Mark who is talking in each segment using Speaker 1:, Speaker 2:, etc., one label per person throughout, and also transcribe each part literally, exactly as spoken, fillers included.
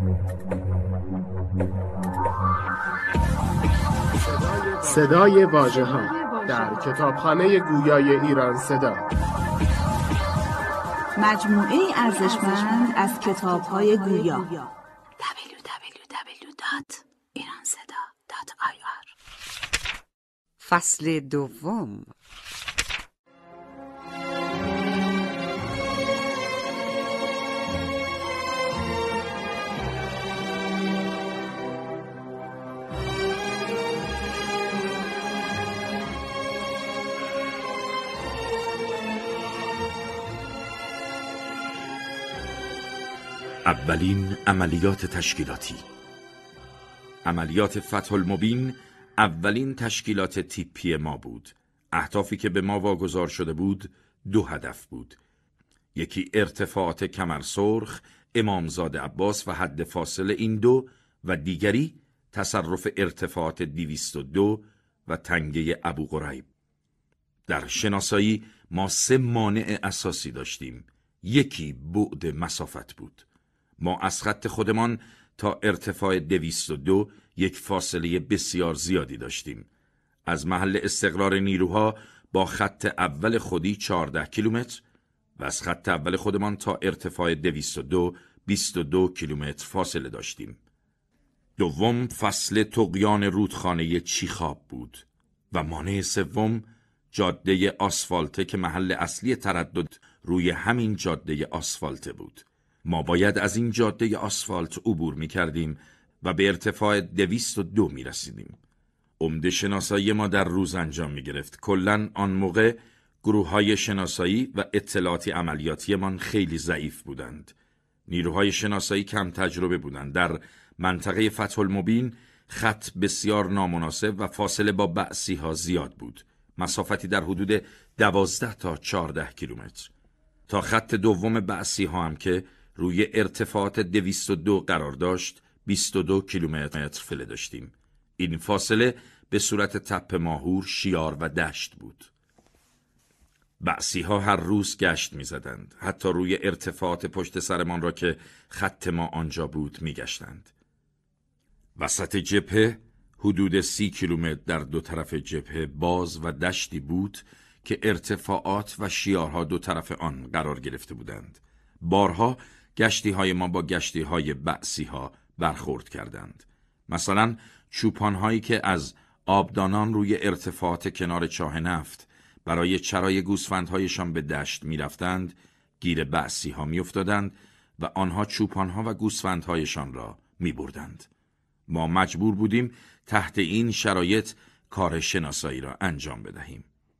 Speaker 1: صدای واژه‌ها در کتابخانه گویای ایران صدا،
Speaker 2: مجموعه ارزشمند از کتاب‌های گویا. دبلیو دبلیو دبلیو دات ایران صدا دات آی آر.
Speaker 3: فصل دوم.
Speaker 4: اولین عملیات تشکیلاتی. عملیات فتح المبین اولین تشکیلات تیپی ما بود. اهدافی که به ما واگذار شده بود دو هدف بود. یکی ارتفاعات کمرسرخ، امامزاده عباس و حد فاصل این دو، و دیگری تصرف ارتفاعات دویست و دو و تنگه ابو غریب. در شناسایی ما سه مانع اساسی داشتیم. یکی بعد مسافت بود. ما از خط خودمان تا ارتفاع دویست و دو یک فاصله بسیار زیادی داشتیم. از محل استقرار نیروها با خط اول خودی چهارده کیلومتر و از خط اول خودمان تا ارتفاع دویست و دو بیست و دو کیلومتر فاصله داشتیم. دوم فصل طغیان رودخانه چیخاب بود و مانع سوم جاده آسفالته که محل اصلی تردد روی همین جاده آسفالته بود. ما باید از این جاده آسفالت عبور می کردیم و به ارتفاع دویست و دو می رسیدیم. عمده شناسایی ما در روز انجام می گرفت. کلن آن موقع گروه های شناسایی و اطلاعاتی عملیاتی من خیلی ضعیف بودند. نیروهای شناسایی کم تجربه بودند. در منطقه فتح المبین خط بسیار نامناسب و فاصله با بعثی ها زیاد بود. مسافتی در حدود دوازده تا چهارده کیلومتر. تا خط دوم بعثی ها هم که روی ارتفاعات دویست و دو قرار داشت بیست و دو کیلومتر فاصله داشتیم. این فاصله به صورت تپه ماهور، شیار و دشت بود. بعثی ها هر روز گشت می زدند. حتی روی ارتفاعات پشت سرمان را که خط ما آنجا بود می گشتند. وسط جبهه حدود سی کیلومتر در دو طرف جبهه باز و دشتی بود که ارتفاعات و شیارها دو طرف آن قرار گرفته بودند. بارها گشتی های ما با گشتی های بعثی ها برخورد کردند. مثلا چوپان هایی که از آبدانان روی ارتفاعات کنار چاه نفت برای چرای گوسفندهایشان به دشت می رفتند، گیر بعثی ها می افتادند و آنها چوپان ها و گوسفندهایشان را می بردند. ما مجبور بودیم تحت این شرایط کار شناسایی را انجام بدهیم.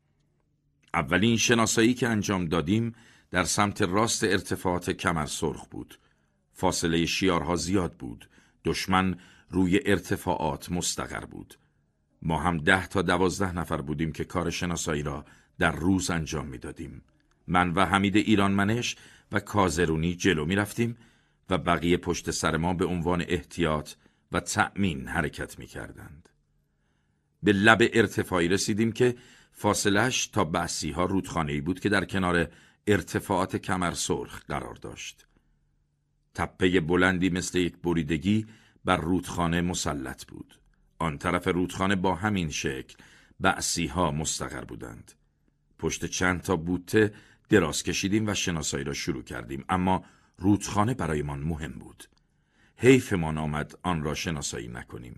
Speaker 4: اولین شناسایی که انجام دادیم در سمت راست ارتفاعات کمرسرخ بود. فاصله شیارها زیاد بود. دشمن روی ارتفاعات مستقر بود. ما هم ده تا دوازده نفر بودیم که کار شناسایی را در روز انجام می دادیم. من و حمید ایرانمنش و کازرونی جلو می رفتیم و بقیه پشت سر ما به عنوان احتیاط و تأمین حرکت می کردند. به لب ارتفاعی رسیدیم که فاصلهش تا بعثی ها رودخانه‌ای بود که در کنار ارتفاعات کمرسرخ قرار داشت. تپه بلندی مثل یک بریدگی بر رودخانه مسلط بود. آن طرف رودخانه با همین شکل بعثی ها مستقر بودند. پشت چند تا بوته دراز کشیدیم و شناسایی را شروع کردیم، اما رودخانه برایمان مهم بود. حیفمان آمد آن را شناسایی نکنیم.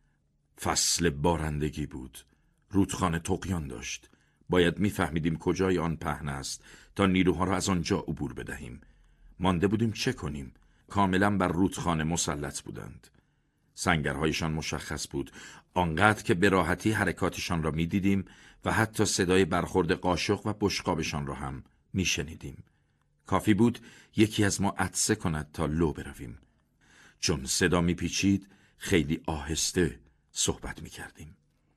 Speaker 4: فصل بارندگی بود. رودخانه طغیان داشت. باید میفهمیدیم کجای آن پهن است تا نیروها را از آنجا عبور بدهیم. مانده بودیم چه کنیم؟ کاملا بر رودخانه مسلط بودند. سنگرهایشان مشخص بود، آنقدر که به راحتی حرکاتشان را میدیدیم و حتی صدای برخورد قاشق و بشقابشان را هم میشنیدیم. کافی بود یکی از ما عطسه کند تا لو برویم. چون صدا میپیچید خیلی آهسته صحبت میکردیم.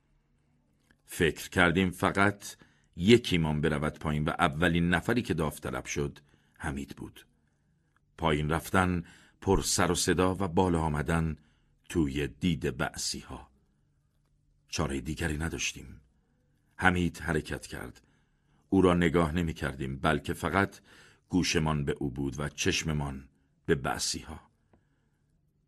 Speaker 4: فکر کردیم فقط یکیمان برود پایین و اولین نفری که داوطلب شد حمید بود. پایین رفتن، پر سر و صدا و بالا آمدن توی دید بعثی ها. چاره دیگری نداشتیم. حمید حرکت کرد. او را نگاه نمی کردیم، بلکه فقط گوشمان به او بود و چشممان به بعثی ها.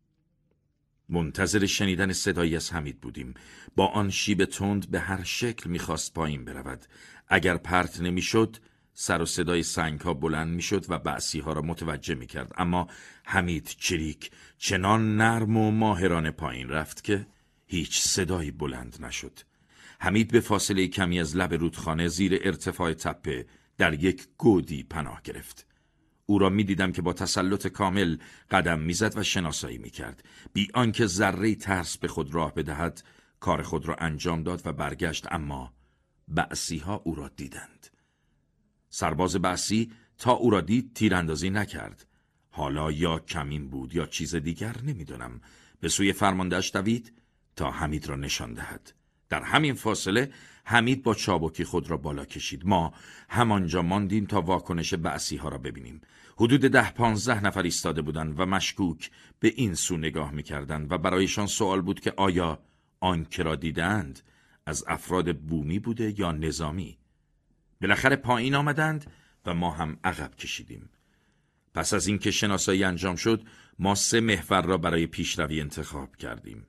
Speaker 4: منتظر شنیدن صدایی از حمید بودیم. با آن شیب تند به هر شکل میخواست پایین برود. اگر پرت نمیشد، سر و صدای سنگ ها بلند میشد و بعثی ها را متوجه میکرد. اما حمید چریک چنان نرم و ماهرانه پایین رفت که هیچ صدایی بلند نشد. حمید به فاصله کمی از لب رودخانه زیر ارتفاع تپه در یک گودی پناه گرفت. او را می دیدم که با تسلط کامل قدم میزد و شناسایی می کرد. بی آنکه ذره ترس به خود راه بدهد کار خود را انجام داد و برگشت. اما بعثی ها او را دیدند. سرباز بعثی تا او را دید تیراندازی نکرد. حالا یا کمین بود یا چیز دیگر، نمیدانم. به سوی فرماندهش دوید تا حمید را نشان دهد. در همین فاصله حمید با چابکی خود را بالا کشید. ما همانجا ماندیم تا واکنش بعثی ها را ببینیم. حدود ده پانزده نفر ایستاده بودند و مشکوک به این سو نگاه می‌کردند و برایشان سوال بود که آیا آنکه را دیدند از افراد بومی بوده یا نظامی. بالاخره پایین آمدند و ما هم عقب کشیدیم. پس از اینکه شناسایی انجام شد، ما سه محور را برای پیشروی انتخاب کردیم.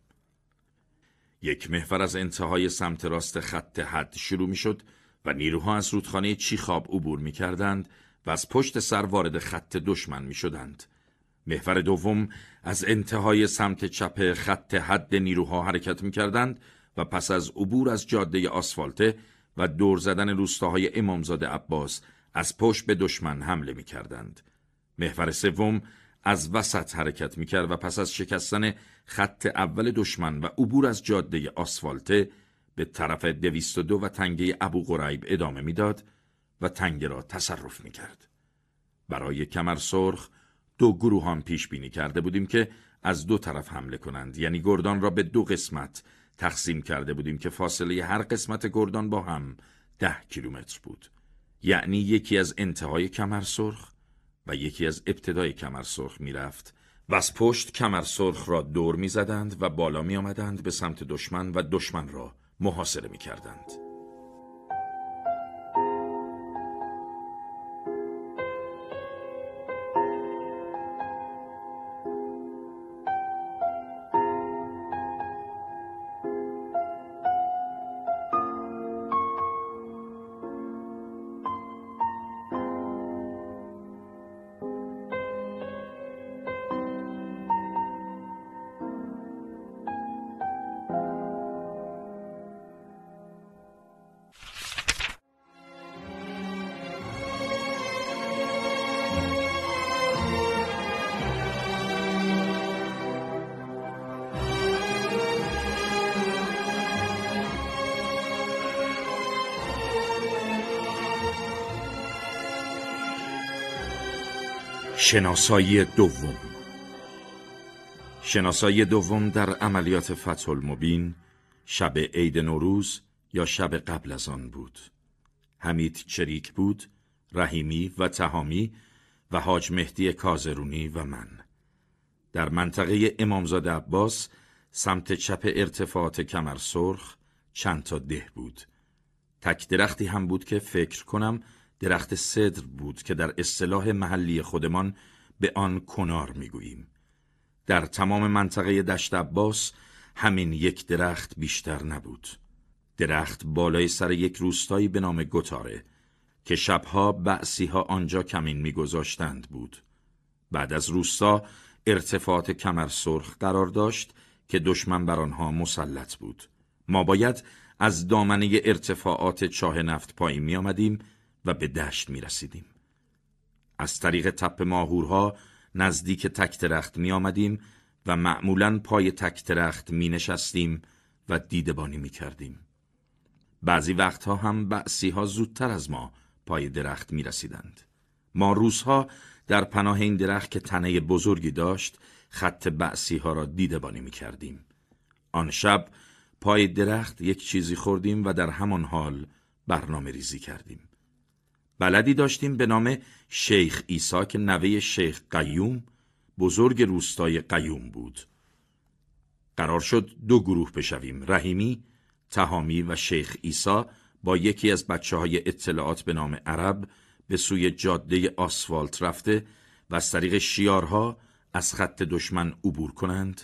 Speaker 4: یک محور از انتهای سمت راست خط حد شروع می شد و نیروها از رودخانه چیخاب عبور می کردند و از پشت سر وارد خط دشمن می شدند. محور دوم از انتهای سمت چپ خط حد نیروها حرکت می کردند و پس از عبور از جاده آسفالته و دور زدن روستاهای امامزاده عباس از پشت به دشمن حمله می کردند. محور سوم از وسط حرکت می کرد و پس از شکستن خط اول دشمن و عبور از جاده آسفالته به طرف دویست و دو و تنگه ابو غریب ادامه می داد و تنگه را تصرف می کرد. برای کمر سرخ دو گروه هم پیش بینی کرده بودیم که از دو طرف حمله کنند. یعنی گردان را به دو قسمت تقسیم کرده بودیم که فاصله هر قسمت گردان با هم ده کیلومتر بود. یعنی یکی از انتهای کمر سرخ و یکی از ابتدای کمر سرخ می رفت و از پشت کمر سرخ را دور می زدند و بالا می آمدند به سمت دشمن و دشمن را محاصره می کردند. شناسایی دوم. شناسایی دوم در عملیات فتح المبین شب عید نوروز یا شب قبل از آن بود. حمید چریک بود، رحیمی و تهامی و حاج مهدی کازرونی و من. در منطقه امامزاده عباس سمت چپ ارتفاعات کمر سرخ چند تا ده بود. تک درختی هم بود که فکر کنم درخت سدر بود که در اصطلاح محلی خودمان به آن کنار میگوییم. در تمام منطقه دشت عباس همین یک درخت بیشتر نبود. درخت بالای سر یک روستایی به نام گتاره که شبها بعثی‌ها آنجا کمین میگذاشتند بود. بعد از روستا ارتفاعات کمر سرخ قرار داشت که دشمن بر آنها مسلط بود. ما باید از دامنه ارتفاعات چاه نفت پایین می آمدیم و به دشت می رسیدیم. از طریق تپه ماهورها نزدیک تک درخت می آمدیم و معمولاً پای تک درخت می نشستیم و دیدبانی می کردیم. بعضی وقتها هم بعثی‌ها زودتر از ما پای درخت می رسیدند. ما روزها در پناه این درخت که تنه بزرگی داشت خط بعثی‌ها را دیدبانی می کردیم. آن شب پای درخت یک چیزی خوردیم و در همان حال برنامه ریزی کردیم. بلدی داشتیم به نام شیخ عیسی که نوه شیخ قیوم بزرگ روستای قیوم بود. قرار شد دو گروه بشویم. رحیمی، تهامی و شیخ عیسی با یکی از بچه های اطلاعات به نام عرب به سوی جاده آسفالت رفته و از طریق شیارها از خط دشمن عبور کنند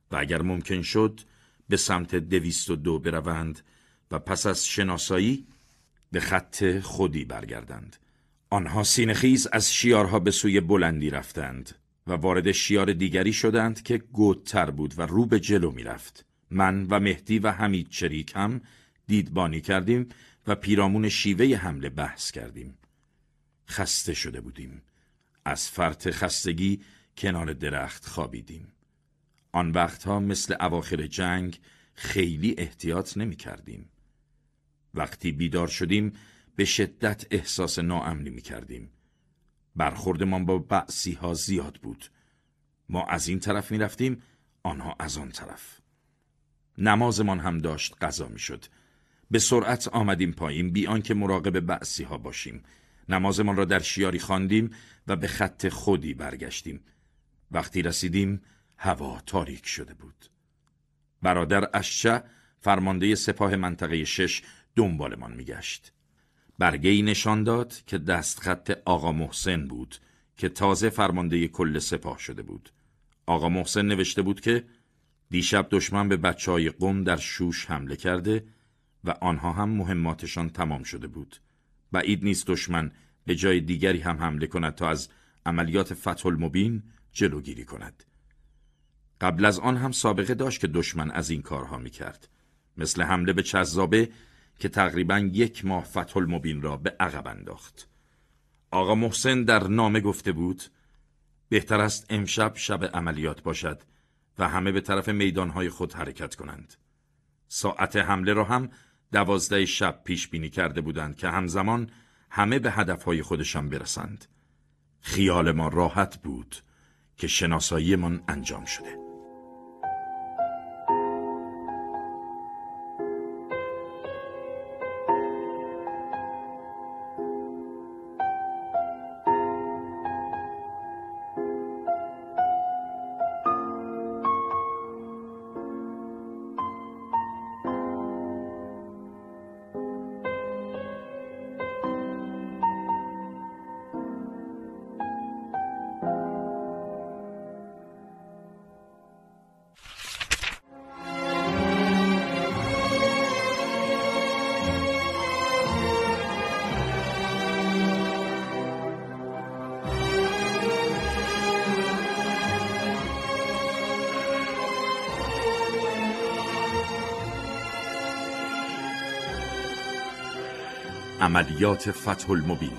Speaker 4: و اگر ممکن شد به سمت دویست و دو بروند و پس از شناسایی به خط خودی برگردند. آنها سینه‌خیز از شیارها به سوی بلندی رفتند و وارد شیار دیگری شدند که گودتر بود و رو به جلو می رفت. من و مهدی و حمید چریک هم دیدبانی کردیم و پیرامون شیوه حمله بحث کردیم. خسته شده بودیم. از فرط خستگی کنار درخت خوابیدیم. آن وقتها مثل اواخر جنگ خیلی احتیاط نمی کردیم. وقتی بیدار شدیم به شدت احساس ناامنی می کردیم. برخوردمان با بعثی ها زیاد بود. ما از این طرف می رفتیم، آنها از آن طرف. نمازمان هم داشت قضا می شد. به سرعت آمدیم پایین بی آنکه مراقب بعثی ها باشیم. نمازمان را در شیاری خواندیم و به خط خودی برگشتیم. وقتی رسیدیم هوا تاریک شده بود. برادر اشچه فرمانده سپاه منطقه شش دنبالمان می گشت. برگه‌ای نشان داد که دستخط آقا محسن بود که تازه فرمانده کل سپاه شده بود. آقا محسن نوشته بود که دیشب دشمن به بچهای قم در شوش حمله کرده و آنها هم مهماتشان تمام شده بود. بعید نیست دشمن به جای دیگری هم حمله کند تا از عملیات فتح المبین جلوگیری کند. قبل از آن هم سابقه داشت که دشمن از این کارها میکرد، مثل حمله به چذابه که تقریباً یک ماه فتح المبین را به عقب انداخت. آقا محسن در نامه گفته بود بهتر است امشب شب عملیات باشد و همه به طرف میدانهای خود حرکت کنند. ساعت حمله را هم دوازده شب پیش بینی کرده بودند که همزمان همه به هدفهای خودشان برسند. خیال ما راحت بود که شناسایی من انجام شده. عملیات فتح المبین.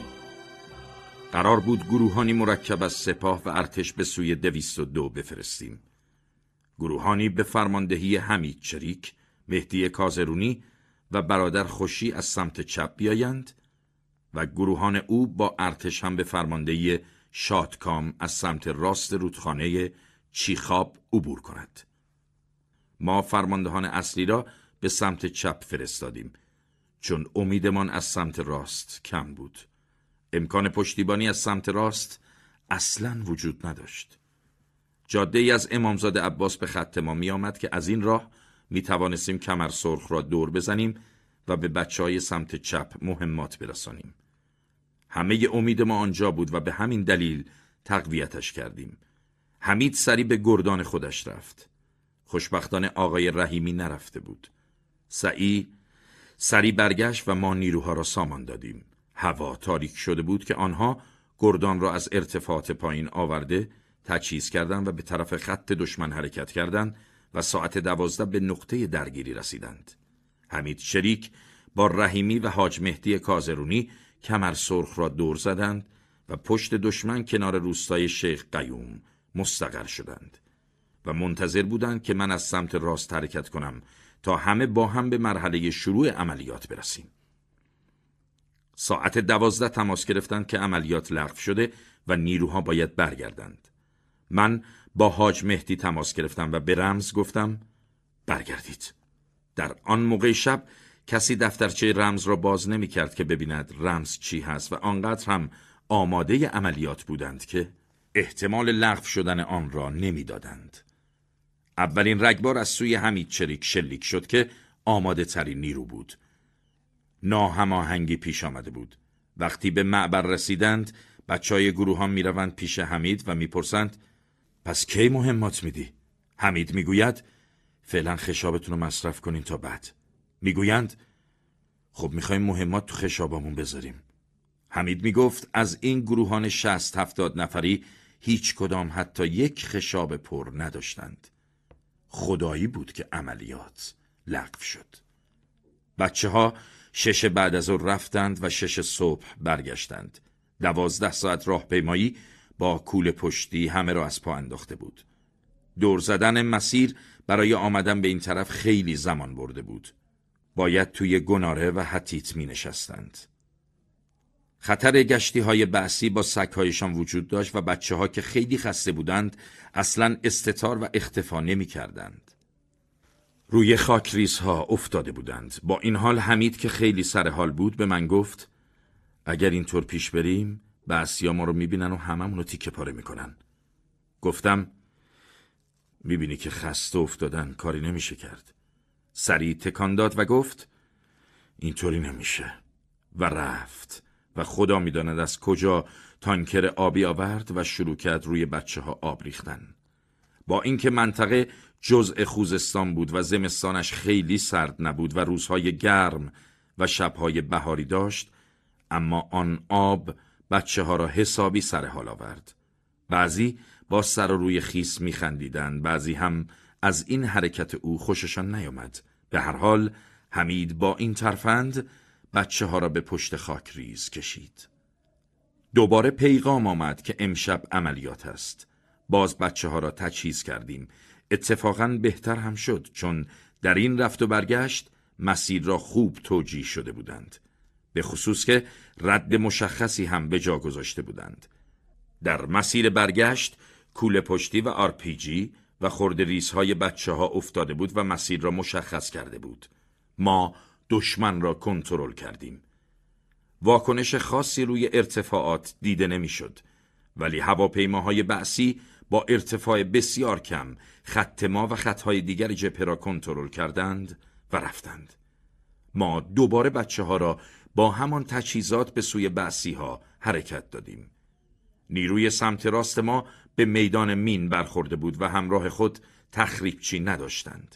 Speaker 4: قرار بود گروهانی مرکب از سپاه و ارتش به سوی دویست و دو بفرستیم. گروهانی به فرماندهی حمید چریک، مهدی کازرونی و برادر خوشی از سمت چپ بیایند و گروهان او با ارتش هم به فرماندهی شادکام از سمت راست رودخانه چیخاب عبور کند. ما فرماندهان اصلی را به سمت چپ فرستادیم، چون امیدمان از سمت راست کم بود. امکان پشتیبانی از سمت راست اصلاً وجود نداشت. جاده ای از امامزاده عباس به خط ما می آمد که از این راه می توانستیم کمر سرخ را دور بزنیم و به بچه های سمت چپ مهمات برسانیم. همه امید ما آنجا بود و به همین دلیل تقویتش کردیم. حمید سری به گردان خودش رفت. خوشبختانه آقای رحیمی نرفته بود. سعی سری برگشت و ما نیروها را سامان دادیم. هوا تاریک شده بود که آنها گردان را از ارتفاعات پایین آورده تجهیز کردند و به طرف خط دشمن حرکت کردند و ساعت دوازده به نقطه درگیری رسیدند. حمید شریک با رحیمی و حاج مهدی کازرونی کمر سرخ را دور زدند و پشت دشمن کنار روستای شیخ قیوم مستقر شدند و منتظر بودند که من از سمت راست حرکت کنم تا همه با هم به مرحله شروع عملیات برسیم. ساعت دوازده تماس گرفتند که عملیات لغو شده و نیروها باید برگردند. من با حاج مهدی تماس گرفتم و به رمز گفتم برگردید. در آن موقع شب کسی دفترچه رمز را باز نمی کرد که ببیند رمز چی هست و آنقدر هم آماده عملیات بودند که احتمال لغو شدن آن را نمی دادند. اولین رگبار از سوی حمید چریک شلیک شد که آماده ترین نیرو بود. ناهماهنگی پیش آمده بود. وقتی به معبر رسیدند بچهای گروهان می روند پیش حمید و می پرسند پس کی مهمات میدی؟ حمید میگوید فعلا خشابتون رو مصرف کنین تا بعد. میگویند خب میخوایم مهمات تو خشابامون بذاریم. حمید میگفت از این گروهان شصت هفتاد نفری هیچ کدام حتی یک خشاب پر نداشتند. خدایی بود که عملیات لغو شد. بچه ها شش بعد از ظهر رفتند و شش صبح برگشتند. دوازده ساعت راهپیمایی با کوله پشتی همه را از پا انداخته بود. دور زدن مسیر برای آمدن به این طرف خیلی زمان برده بود. باید توی گناره و حتیت می نشستند. خطر گشتی های بعثی با سگ‌هایشان وجود داشت و بچه ها که خیلی خسته بودند اصلاً استتار و اختفا نمی کردند. روی خاکریز ها افتاده بودند. با این حال حمید که خیلی سر حال بود به من گفت اگر اینطور پیش بریم بعثی ها ما رو می بینن و هممون رو تیکه پاره می کنن. گفتم می بینی که خسته افتادن، کاری نمیشه کرد. سریع تکان داد و گفت اینطوری نمیشه و رفت و خدا میداند از کجا تانکر آبی آورد و شروع کرد روی بچه ها آب ریختن. با اینکه منطقه جزء خوزستان بود و زمستانش خیلی سرد نبود و روزهای گرم و شبهای بهاری داشت، اما آن آب بچه ها را حسابی سر حال آورد. بعضی با سر و روی خیس میخندیدند، بعضی هم از این حرکت او خوششان نیامد. به هر حال حمید با این ترفند بچه ها را به پشت خاک ریز کشید. دوباره پیغام آمد که امشب عملیات است. باز بچه ها را تجهیز کردیم. اتفاقاً بهتر هم شد چون در این رفت و برگشت مسیر را خوب توجیه شده بودند. به خصوص که رد مشخصی هم به جا گذاشته بودند. در مسیر برگشت کوله پشتی و آر پی جی و خرد ریزهای بچه ها افتاده بود و مسیر را مشخص کرده بود. ما دشمن را کنترل کردیم. واکنش خاصی روی ارتفاعات دیده نمیشد، ولی هواپیماهای بعثی با ارتفاع بسیار کم خط ما و خطهای دیگر جبهه را کنترل کردند و رفتند. ما دوباره بچه ها را با همان تجهیزات به سوی بعثی ها حرکت دادیم. نیروی سمت راست ما به میدان مین برخورده بود و همراه خود تخریبچی نداشتند.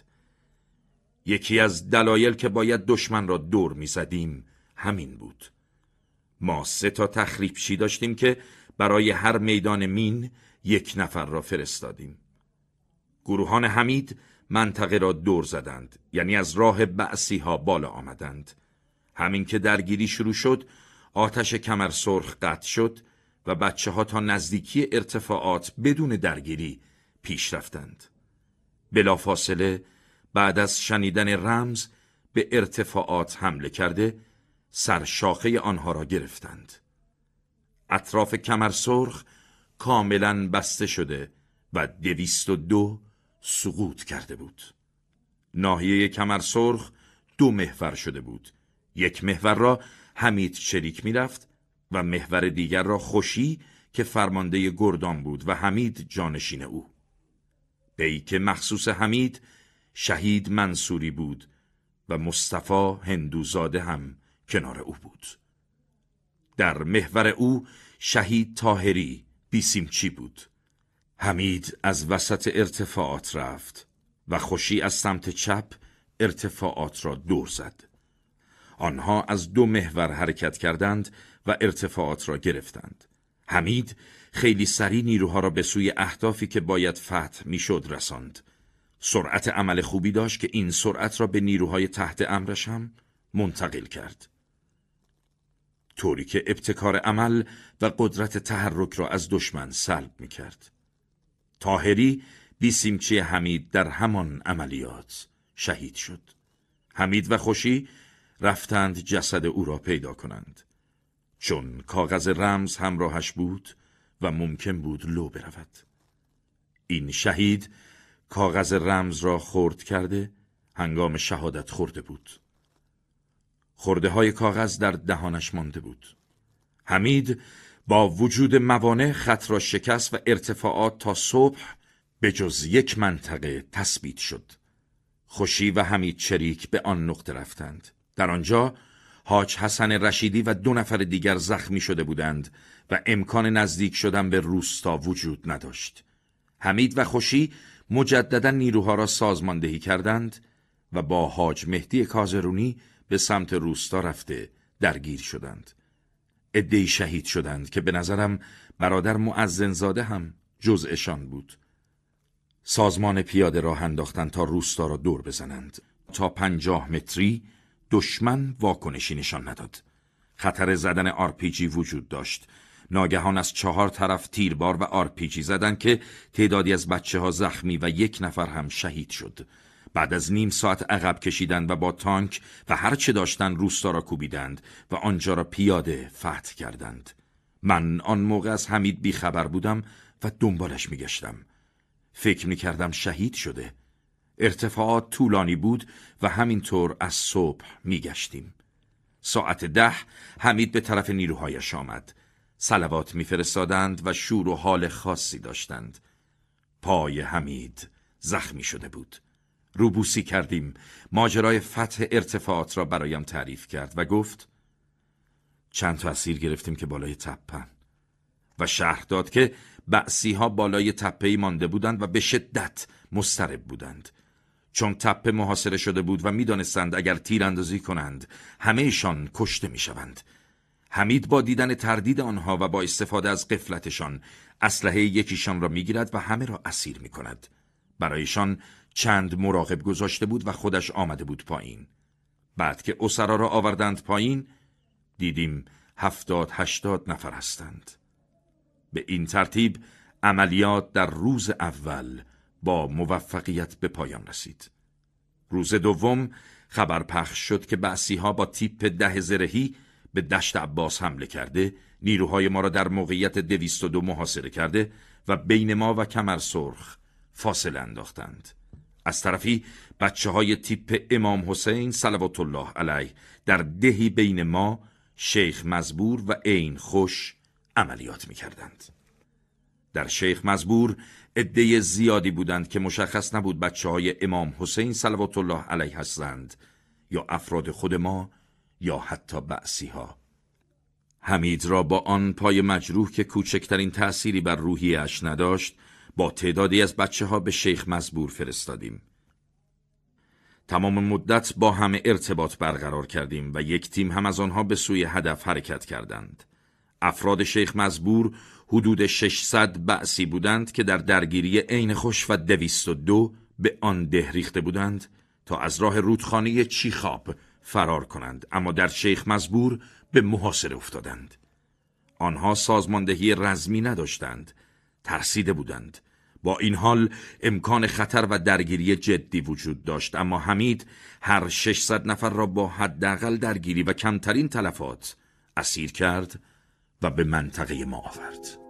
Speaker 4: یکی از دلایل که باید دشمن را دور می زدیم همین بود. ما سه تا تخریبچی داشتیم که برای هر میدان مین یک نفر را فرستادیم. گروهان حمید منطقه را دور زدند، یعنی از راه بعثی ها بالا آمدند. همین که درگیری شروع شد آتش کمر سرخ قطع شد و بچه ها تا نزدیکی ارتفاعات بدون درگیری پیش رفتند. بلافاصله بعد از شنیدن رمز به ارتفاعات حمله کرده سرشاخه آنها را گرفتند. اطراف کمر سرخ کاملا بسته شده و دویست و دو سقوط کرده بود. ناحیه کمر سرخ دو محور شده بود. یک محور را حمید شریک می رفت و محور دیگر را خوشی که فرمانده گردان بود و حمید جانشین او. بی که مخصوص حمید شهید منصوری بود و مصطفی هندوزاده هم کنار او بود. در محور او شهید طاهری بیسیمچی بود. حمید از وسط ارتفاعات رفت و خوشی از سمت چپ ارتفاعات را دور زد. آنها از دو محور حرکت کردند و ارتفاعات را گرفتند. حمید خیلی سریع نیروها را به سوی اهدافی که باید فتح میشد رساند. سرعت عمل خوبی داشت که این سرعت را به نیروهای تحت امرش هم منتقل کرد، طوری که ابتکار عمل و قدرت تحرک را از دشمن سلب می کرد. طاهری بیسیمچی حمید در همان عملیات شهید شد. حمید و خوشی رفتند جسد او را پیدا کنند، چون کاغذ رمز همراهش بود و ممکن بود لو برود. این شهید کاغذ رمز را خرد کرده هنگام شهادت خورده بود. خرده های کاغذ در دهانش مانده بود. حمید با وجود موانع خط را شکست و ارتفاعات تا صبح به جز یک منطقه تثبیت شد. خوشی و حمید شریک به آن نقطه رفتند. در آنجا حاج حسن رشیدی و دو نفر دیگر زخمی شده بودند و امکان نزدیک شدن به روستا وجود نداشت. حمید و خوشی مجددا نیروها را سازماندهی کردند و با حاج مهدی کازرونی به سمت روستا رفته درگیر شدند. عده‌ای شهید شدند که به نظرم برادر مؤذنزاده هم جزءشان بود. سازمان پیاده راه انداختند تا روستا را دور بزنند. تا پنجاه متری دشمن واکنشی نشان نداد. خطر زدن آر پی جی وجود داشت. ناگهان از چهار طرف تیربار و آر پی جی زدند که تعدادی از بچه ها زخمی و یک نفر هم شهید شد. بعد از نیم ساعت عقب کشیدند و با تانک و هر چه داشتند روستا را کوبیدند و آنجا را پیاده فتح کردند. من آن موقع از حمید بیخبر بودم و دنبالش میگشتم. فکر میکردم شهید شده. ارتفاعات طولانی بود و همینطور از صبح میگشتیم. ساعت ده حمید به طرف نیروهایش آمد. صلوات میفرستادند و شور و حال خاصی داشتند. پای حمید زخمی شده بود. روبوسی کردیم. ماجرای فتح ارتفاعات را برایم تعریف کرد و گفت چند تا اسیر گرفتیم که بالای تپه‌اند و شرح داد که بعثی ها بالای تپه‌ای مانده بودند و به شدت مضطرب بودند. چون تپه محاصره شده بود و می‌دانستند اگر تیراندازی کنند همه‌شان کشته می‌شوند. حمید با دیدن تردید آنها و با استفاده از غفلتشان اسلحه یکیشان را می‌گیرد و همه را اسیر می‌کند. برایشان چند مراقب گذاشته بود و خودش آمده بود پایین. بعد که اسرا را آوردند پایین دیدیم هفتاد هشتاد نفر هستند. به این ترتیب عملیات در روز اول با موفقیت به پایان رسید. روز دوم خبر پخش شد که بعثی ها با تیپ ده زرهی به دشت عباس حمله کرده، نیروهای ما را در موقعیت دویست و دو محاصره کرده و بین ما و کمر سرخ فاصله انداختند. از طرفی بچه های تیپ امام حسین صلوات الله علیه در دهی بین ما، شیخ مزبور و عین خوش عملیات می کردند. در شیخ مزبور عده زیادی بودند که مشخص نبود بچه های امام حسین صلوات الله علیه هستند یا افراد خود ما یا حتی بعثی ها. حمید را با آن پای مجروح که کوچکترین تأثیری بر روحیه‌اش نداشت با تعدادی از بچه ها به شیخ مزبور فرستادیم. تمام مدت با همه ارتباط برقرار کردیم و یک تیم هم از آنها به سوی هدف حرکت کردند. افراد شیخ مزبور حدود ششصد بعثی بودند که در درگیری عین خوش و دویست و دو به آن ده ریخته بودند تا از راه رودخانه چیخاب فرار کنند، اما در شیخ مزبور به محاصره افتادند. آنها سازماندهی رزمی نداشتند، ترسیده بودند. با این حال امکان خطر و درگیری جدی وجود داشت، اما حمید هر ششصد نفر را با حداقل درگیری و کمترین تلفات اسیر کرد و به منطقه ما آورد.